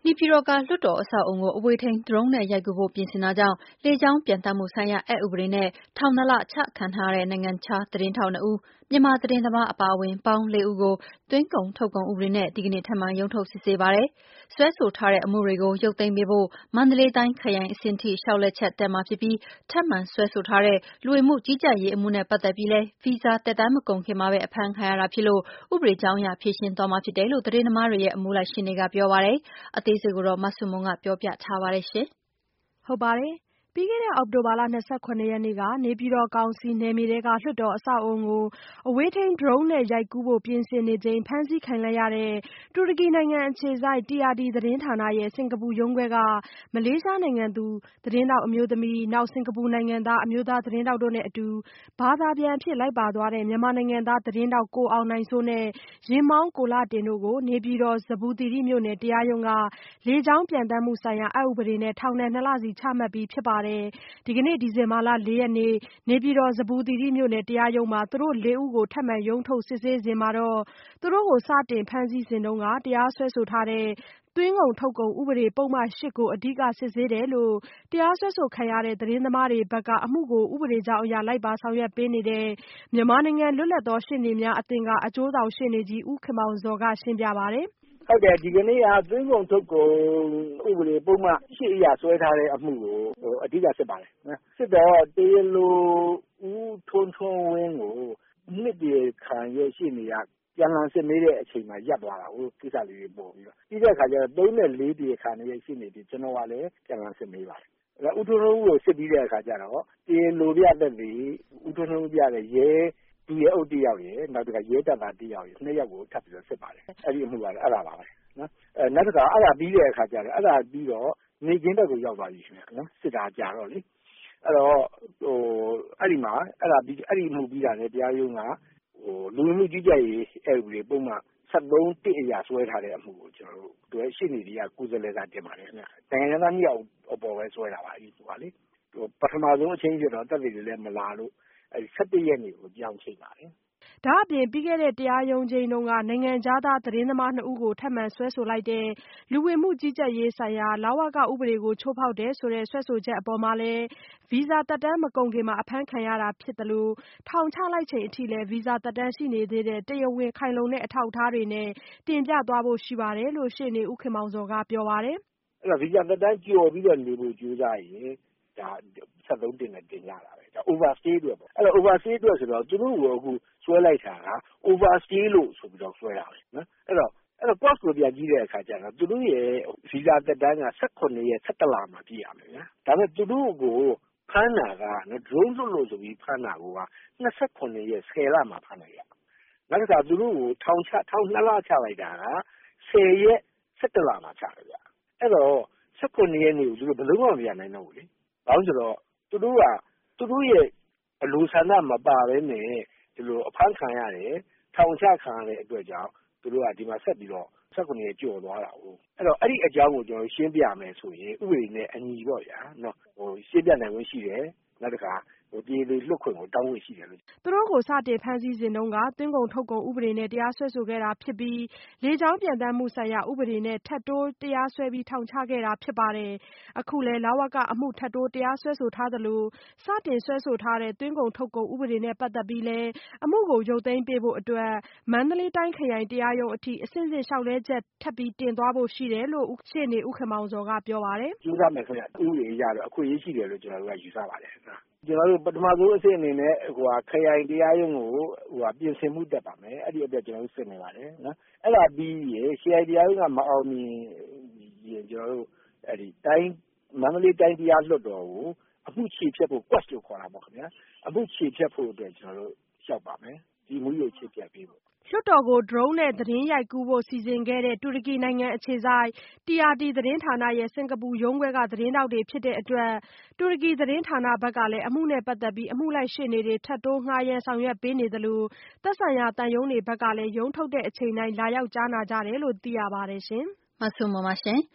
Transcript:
နေပြည်တော်ကလွှတ်တော်အဆောက်အအုံကိုအဝေးထိန်းဒရုန်းနဲ့ရိုက်ကူးဖို့ပြင်ဆင်တာကြောင့်လေကြောင်းပျံသန်းမှုဆိုင်ရာအက်ဥပဒေနဲ့ထောင် 2 လချခံထားရတဲ့နိုင်ငံခြားသတင်းထောက် 2 ဦး၊မြန်မာသတင်းသမားအပါအဝင်ပေါင်း 4 ဦးကိုသွင်းကုန်ထုတ်ကုန်ဥပဒေနဲ့ဒီကနေ့ထပ်မံရုံးထုတ်စစ်ဆေးပါတယ်။စွဲဆိုထားတဲ့အမှုတွေကိုရုပ်သိမ်းပေးဖို့မန္တလေးတိုင်းခရိုင်အဆင့်ထိလျှောက်လဲချက်တက်မှာဖြစ်ပြီးထပ်မံစွဲဆိုထားတဲ့လူဝင်မှုကြီးကြပ်ရေးအမှုနဲ့ပတ်သက်ပြီးလည်းဗီဇာသက်တမ်းမကုန်ခင်မှာပဲအဖမ်းခံရတာဖြစ်လို့ဥပဒေကြောင်းအရဖြေရှင်းသွားမှာဖြစ်တယ်လို့သတင်းသမားတွေရဲ့အမှုလိုက်ရှေ့နေကပြောပါတယ်။အသေးစိတ်ကိုမဆုမွန် ပြောပြထားပါတယ်။ပြီးခဲ့တဲ့အောက်တိုဘာလ 27 ရက်နေ့က နေပြည်တော်ကောင်စီနယ်မြေထဲကလွှတ်တော်အဆောက်အအုံကိုအဝေးထိန်းဒရုန်းနဲ့ရိုက်ကူးဖို့ပြင်ဆင်နေချိန်ဖမ်းဆီးခံလိုက်ရတဲ့တူရကီနိုင်ငံအခြေစိုက် TRT သတင်းဌာနရဲ့စင်ကာပူရုံးခွဲကမလေးရှားနိုင်ငံသူသတင်းထောက်အမျိုးသမီး၊ စင်ကာပူနိုင်ငံသားအမျိုးသားသတင်းထောက်တို့နဲ့အတူဘာသာပြန်အဖြစ်လိုက်ပါသွားတဲ့မြန်မာနိုင်ငံသားသတင်းထောက်ကိုအောင်နိုင်စိုးနဲ့ယာဉ်မောင်းကိုလှတင်တို့ကိုနေပြည်တော် ဇမ္ဗူသီရိမြို့နယ်တရားရုံးကလေကြောင်းပျံသန်းမှုဆိုင်ရာအက်ဥပဒေနဲ့ထောင်ဒဏ် 2 လစီချမှတ်ပြီးဖြစ်ပါတယ်။ ဒီကနေ့ ဒီဇင်ဘာလ 4 ရက်နေ့ နေပြည်တော် ဇမ္ဗူသီရိမြို့နယ်တရားရုံးမှာ သူတို့ 4 ဦးကို ထပ်မံရုံးထုတ်စစ်ဆေးစဉ်မှာတော့ သူတို့ကို စတင်ဖမ်းဆီးစဉ်တုန်းက တရားစွဲဆိုထားတဲ့ သွင်းကုန်ထုတ်ကုန်ဥပဒေပုဒ်မ 8 ကို အဓိကစစ်ဆေးတယ်လို့ တရားစွဲဆိုခံရတဲ့သတင်းသမားတွေဘက်က အမှုကိုဥပဒေကြောင်းအရလိုက်ပါဆောင်ရွက်ပေးနေတဲ့ မြန်မာနိုင်ငံလွတ်လပ်သောရှေ့နေများအသင်းက အကျိုးဆောင်ရှေ့နေကြီးဦးခင်မောင်ဇော်ကရှင်းပြပါတယ်။ "ဟုတ်တယ်ဒီကနေ့ကသွင်းကုန်ထုတ်ကုန်ဥပဒေပုဒ်မ 8 အရစွဲထားတဲ့အမှုကိုအဓိကစစ်ပါတယ်။စစ်တော့တရားလိုဦးထွန်းထွန်းဝင်းကိုနှစ်တရားခံရဲ့ရှေ့နေကပြန်လှန်စစ်မေးတဲ့အချိန်မှာရပ်သွားတာကိုကိစ္စလေးတွေပေါ်ပြီးတော့ပြီးတဲ့အခါကျတော့3 နဲ့ 4တရားခံရဲ့ရှေ့နေတွေကျွန်တော်ကလည်းပြန်လှန်စစ်မေးပါတယ်။ဦးထွန်းထွန်းဦးကိုစစ်ပြီးတဲ့အခါကျတော့တရားလိုပြသက်သေဦးထွန်းထွန်းဦးပြတဲ့ရဲဒုရဲအုပ်တစ်ယောက်ရယ်နောက်တစ်ခါရဲတပ်သားတစ်ယောက်ရယ်2 ယောက်ကိုထပ်ပြီးတော့စစ်ပါတယ်။အဲ့ဒီအမှုကလည်းအဲ့ဒါပါပဲနော်။နောက်တစ်ခါအဲ့ဒါပြီးတဲ့အခါကျတော့အဲ့ဒါပြီးတော့နေကင်းဘက်ကိုရောက်သွားပြီခင်ဗျနော်စစ်တာကြာတော့လေအဲ့တော့အဲ့ဒီမှာအဲ့ဒါပြီးအဲ့ဒီမှုပြီးတာနဲ့တရားရုံးကလူဝင်မှုကြီးကြပ်ရေးအဲ့ဒီပုံမှန်73 1 အရာဆွဲထားတဲ့အမှုကိုကျွန်တော်တို့ရှေ့နေတွေကကုသလဲစာတင်ပါတယ်ခင်ဗျ။နိုင်ငံသား2 ယောက်အပေါ်ပဲဆွဲတာပါအဲ့ဒီကလေပထမဆုံးအချင်းဖြစ်တော့တပ်တွေလည်းမလာလို့အဲ့ဒီ17 ရက်နေ့ကိုကြောင်းချိန်ပါတယ်။ဒါအပြင်ပြီးခဲ့တဲ့တရားရုံးချိန်းတုန်းကနိုင်ငံခြားသားသတင်းသမား 2 ဦးကိုထပ်မံစွဲဆိုလိုက်တဲ့လူဝင်မှုကြီးကြပ်ရေးဆိုင်ရာလဝကဥပဒေကိုချိုးဖောက်တယ်ဆိုတဲ့စွဲဆိုချက်အပေါ်မှာလည်းဗီဇာသက်တမ်းမကုန်ခင်အဖမ်းခံရတာဖြစ်သလိုထောင်ချလိုက်ချိန်အထိလည်းဗီဇာသက်တမ်းရှိနေသေးတဲ့တရားဝင်ခိုင်လုံတဲ့အထောက်အထားတွေနဲ့တင်ပြသွားဖို့ရှိပါတယ်လို့ရှေ့နေဦးခင်မောင်ဇော်ကပြောပါတယ်။အဲ့တော့ဗီဇာသက်တမ်းကျော်ပြီးတော့နေဖို့ကြိုးစားရင်ဒါ73 1နဲ့တင်ကြတာပဲဒါ overstay အတွက်ပေါ့အဲ့တော့ overstay အတွက်ဆိုတော့သူတို့ကိုအခုဆွဲလိုက်တာက overstay လို့ဆိုပြီးတော့ဆွဲတာပဲနော်အဲ့တော့ cost ကိုပြန်ကြည့်တဲ့အခါကျတော့သူတို့ရဲ့ဗီဇာသက်တမ်းက18 ရက်17 လမှာပြည့်ရမယ်ဗျာဒါပေမဲ့သူတို့ကိုဖမ်းတာကနော် drone လွှတ်လို့ဆိုပြီးဖမ်းတာက28 ရက်10 လမှာဖမ်းလိုက်ရနောက်တစ်ခါသူတို့ကိုထောင် 2 လချလိုက်တာက10 ရက်17 လမှာချတယ်ဗျအဲ့တော့18 ရက်နေ့ကိုသူတို့ဘယ်လုံးဝမပြန်နိုင်တော့ဘူးလေဘာလို့ဆိုတော့သူတို့ကသူတို့ရဲ့အလိုဆန္ဒမပါဘဲနဲ့ဒီလိုအဖမ်းခံရတယ်ထောင်ချခံရတဲ့အတွက်ကြောင့်သူတို့ကဒီမှာဆက်ပြီးတော့18 ရက်ကျော်သွားတာဟုတ်အဲ့တော့အဲ့ဒီအကြောင်းကိုကျွန်တော်ရှင်းပြမယ်ဆိုရင်ဥပဒေနဲ့အညီပေါ့ဗျာနော်ရှင်းပြနိုင်ဝင်ရှိတယ်နောက်တစ်ခါတရားလိုလွှတ်ခွင့်ကိုတောင်းဝင်ရှိတယ်လို့သူတို့ကိုစတင်ဖမ်းဆီးစဉ်တုန်းကသွင်းကုန်ထုတ်ကုန်ဥပဒေနဲ့တရားစွဲဆိုခဲ့တာဖြစ်ပြီးလေကြောင်းပျံသန်းမှုဆိုင်ရာဥပဒေနဲ့ထပ်တိုးတရားစွဲပြီးထောင်ချခဲ့တာဖြစ်ပါတယ်။အခုလည်းလဝကအမှုထပ်တိုးတရားစွဲဆိုထားသလိုစတင်စွဲဆိုထားတဲ့သွင်းကုန်ထုတ်ကုန်ဥပဒေနဲ့ပတ်သက်ပြီးလည်းအမှုကိုရုပ်သိမ်းပေးဖို့အတွက်မန္တလေးတိုင်းခရိုင်တရားရုံးအထိအဆင့်ဆင့်လျှောက်လဲချက်ထပ်ပြီးတင်သွားဖို့ရှိတယ်လို့ရှေ့နေဦးခင်မောင်ဇော်ကပြောပါတယ်။ကြိုးစားမယ်ခင်ဗျဥပဒေအရတော့အခွင့်အရေးရှိတယ်လို့ကျွန်တော်တို့ကယူဆပါတယ်ကျွန်တော်တို့ပထမဆုံးအဆင့်အနေနဲ့ခရိုင်တရားရုံးကိုပြင်ဆင်မှုတက်ပါမယ်အဲ့ဒီအတွက်ကျွန်တော်တို့စစ်နေပါတယ်နော်အဲ့ဒါပြီးရင်ခရိုင်တရားရုံးကမအောင်မြင်ရင်ကျွန်တော်တို့အဲ့ဒီတိုင်းမန္တလေးတိုင်းတရားလွှတ်တော်ကိုအမှုခြေဖြတ်ဖို့ quest လို့ခေါ်တာပေါ့ခင်ဗျာအမှုခြေဖြတ်ဖို့အတွက်ကျွန်တော်တို့လျှောက်ပါမယ်ဒီမှုကိုခြေဖြတ်ပေးဖို့လွှတ်တော်ကိုဒရုန်းနဲ့သတင်းရိုက်ကူးဖို့စီစဉ်ခဲ့တဲ့တူရကီနိုင်ငံအခြေစိုက် TRT သတင်းဌာနရဲ့စင်ကာပူရုံးခွဲကသတင်းထောက်တွေဖြစ်တဲ့အတွက်တူရကီသတင်းဌာနဘက်ကလည်းအမှုနဲ့ပတ်သက်ပြီးအမှုလိုက်ရှေ့နေတွေထပ်တိုးငှားရမ်းဆောင်ရွက်ပေးနေသလိုသက်ဆိုင်ရာသံရုံးတွေဘက်ကလည်းရုံးထုတ်တဲ့အချိန်တိုင်းလာရောက်ကြားနာကြတယ်လို့သိရပါတယ်ရှင်။မဆုမွန်ပါရှင်။